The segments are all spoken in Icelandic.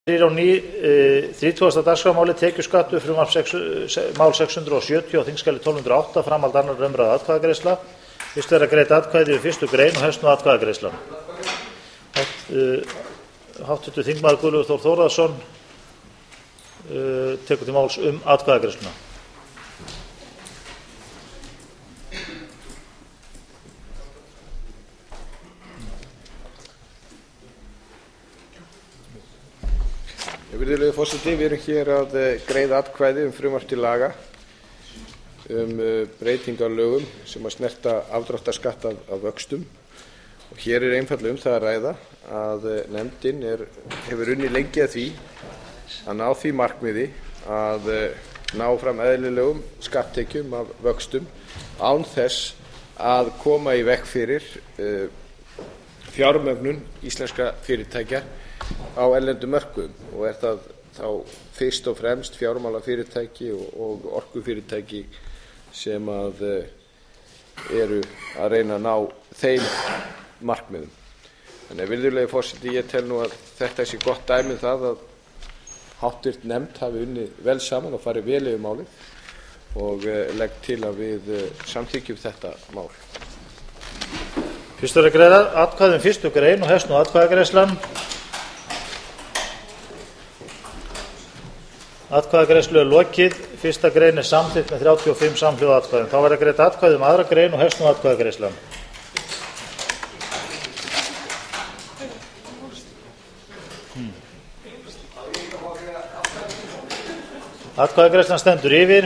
Fyrir á 30. dagskrármáli tekjuskattur frumvarp mál 670 á þingskjali 1208 framhald 2. umræðu atkvæðagreiðsla. Fyrst er að greiða atkvæði við 1. grein og hefst nú atkvæðagreiðslan. Háttvirtur þingmaður Guðlaugur Þór Þórðarson tekur til máls atkvæðagreiðsluna. Virðulegi forseti, við erum hér að greiða atkvæði frumvarp til laga breytingu á lögum sem að snerta afdráttarskatt af vöxtum. Og hér er einfaldlega það að ræða að nefndin hefur unnið lengi að því að ná því markmiði að ná fram eðlilegum skatttekjum af vöxtum án þess að koma í veg fyrir fjármögnun íslenskra fyrirtækja á erlendum mörkuðum, og er það þá fyrst og fremst fjármálafyrirtæki og orkufyrirtæki sem eru að reyna að ná þeim markmiðum. Þannig að virðulegi forseti, ég tel nú að þetta sé gott dæmi um það að háttvirt nefnd hafi unnið vel saman og farið vel yfir málið og legg til að við samþykkjum þetta mál. Fyrst er að greiða atkvæði 1. grein og hefst nú atkvæðagreiðslan. Atkvæðagreiðslu er lokið. 1. grein er samþykkt með 35 samhljóða atkvæðum. Þá verður að greiða atkvæði 2. grein og hefst nú atkvæðagreiðslan. Atkvæðagreiðslan stendur yfir.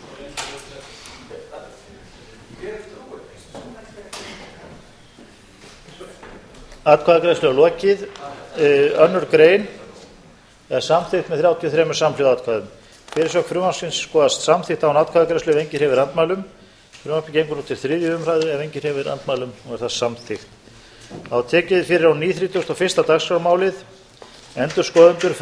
Atkvæðagreiðslu er lokið. 2. grein er samþykkt með 33 samhljóða atkvæðum. Fyrirsögn frumvarpsins skoðast samþykkt án atkvæðagreiðslu ef enginn hreyfir andmælum. Frumvarpið gengur nú til 3. umræðu ef enginn hreyfir andmælum og er það samþykkt. Þá tekið fyrir á 31. dagskrármálið endurskoðendur